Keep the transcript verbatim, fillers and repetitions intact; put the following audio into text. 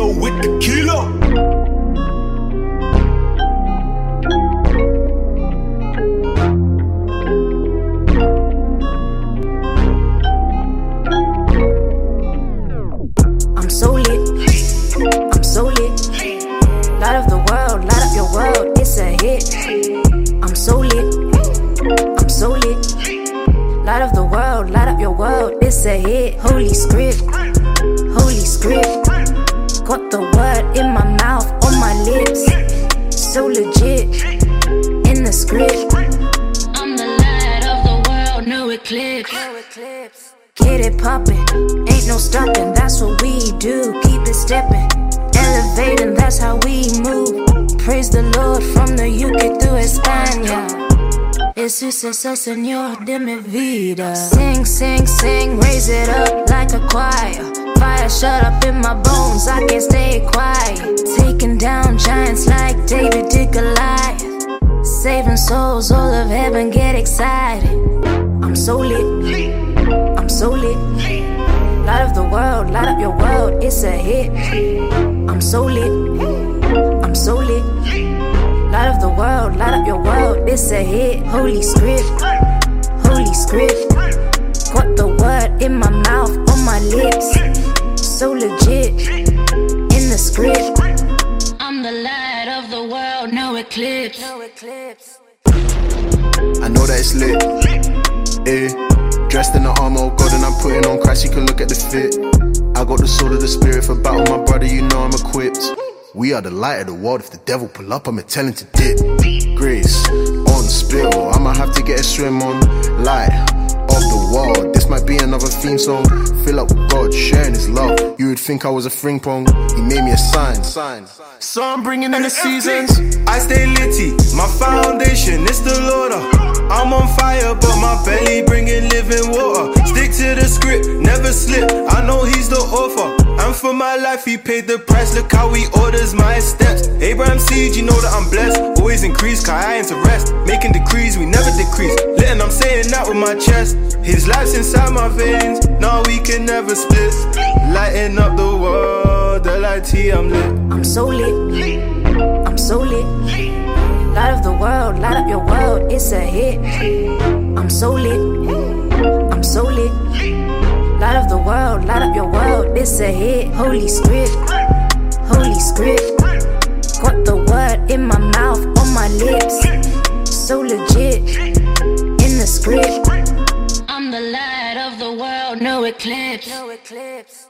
flow with the kilo. I'm so lit, I'm so lit. Light of the world, light up your world, it's a hit. I'm so lit, I'm so lit. Light of the world, light up your world, it's a hit. Holy script, holy script. Got the word in my mouth, on my lips. So legit, in the script. I'm the light of the world, no eclipse. Get it poppin', ain't no stopping, that's what we do. Keep it steppin', elevating, that's how we move. Praise the Lord from the U K to España. Jesus es el Señor de mi vida. Sing, sing, sing, raise it up like a choir. Fire shut up in my bones, I can't stay quiet. Taking down giants like David did Goliath. Saving souls, all of heaven get excited. I'm so lit, I'm so lit. Light of the world, light up your world, it's a hit. I'm so lit, I'm so lit. Light of the world, light up your world, it's a hit. Holy script, holy script. Got the word in my mouth, on my lips. So legit, in the script. I'm the light of the world, no eclipse. No eclipse. I know that it's lit, eh. Dressed in the armor of God and I'm putting on Christ, you can look at the fit. I got the sword of the spirit for battle, my brother, you know I'm equipped. We are the light of the world, if the devil pull up, I'ma tell him to dip. Grace, on spill, I'ma have to get a swim on. Light of the world, this might be another theme song. Fill up with God, sharing his love. You would think I was a fring pong, he made me a sign. So I'm bringing in the seasons. I stay litty, my foundation is the Lord. I'm on fire, but my belly bringing living water. Stick to the script, never slip, I know he's the author. And for my life he paid the price, look how he orders my steps. Abraham seed, you know that I'm blessed. Always increase, cause I ain't to rest. Making decrees, we never decrease. Letting, I'm saying that with my chest. His life's inside my veins, now we can never split. Lighting up the world, the light T, I'm lit. I'm so lit, I'm so lit. Light of the world, light up your world, it's a hit. I'm so lit, I'm so lit. Light of the world, light up your world, it's a hit. Holy script, holy script. Got the word in my mouth, on my lips. So legit, in the script. I'm the light of the world, no eclipse. No eclipse.